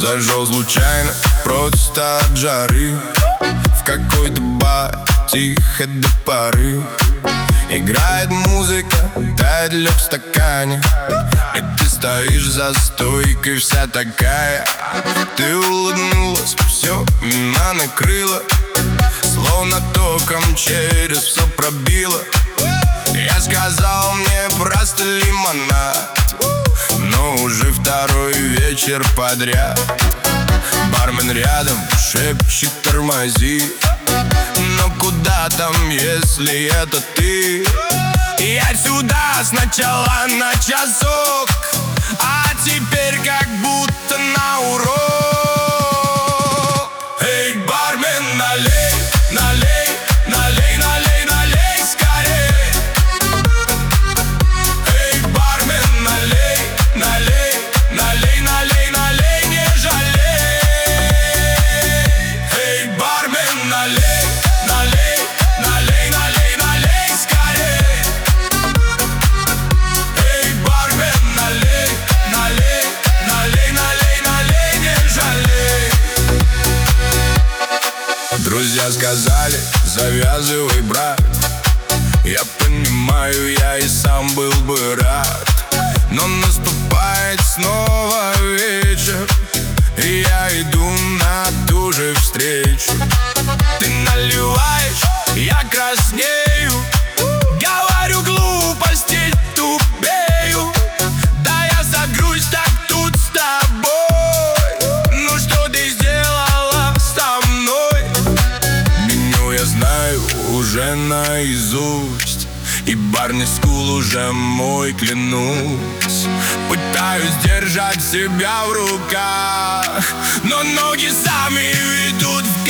Зажег случайно, просто от жары, в какой-то бар, тихо до поры. Играет музыка, тает лед в стакане, и ты стоишь за стойкой вся такая. Ты улыбнулась, все вина накрыла, словно током через все пробило. Я сказал, мне просто лимонад, но уже второй вечер подряд. Бармен рядом шепчет тормози, но куда там, если это ты? Я сюда сначала на часок, а теперь как будто на урок. Эй, бармен, налей, налей, налей, налей, налей скорей. Эй, бармен, налей, налей, налей, налей, налей, не жалей. Эй, бармен, налей, налей, налей, налей, налей скорей. Эй, бармен, налей, налей, налей, налей, налей, не жалей. Друзья сказали, завязывай, брат. Я понимаю, я и сам был бы рад, но наступает снова вечер, и я иду на ту же встречу. Ты наливаешь, я краснею, говорю глупости, тупею. Да я загрусь так тут с тобой. Ну что ты сделала со мной? Меню я знаю уже наизусть, и барный скул уже мой, клянусь. Пытаюсь держать себя в руках, но ноги сами ведут в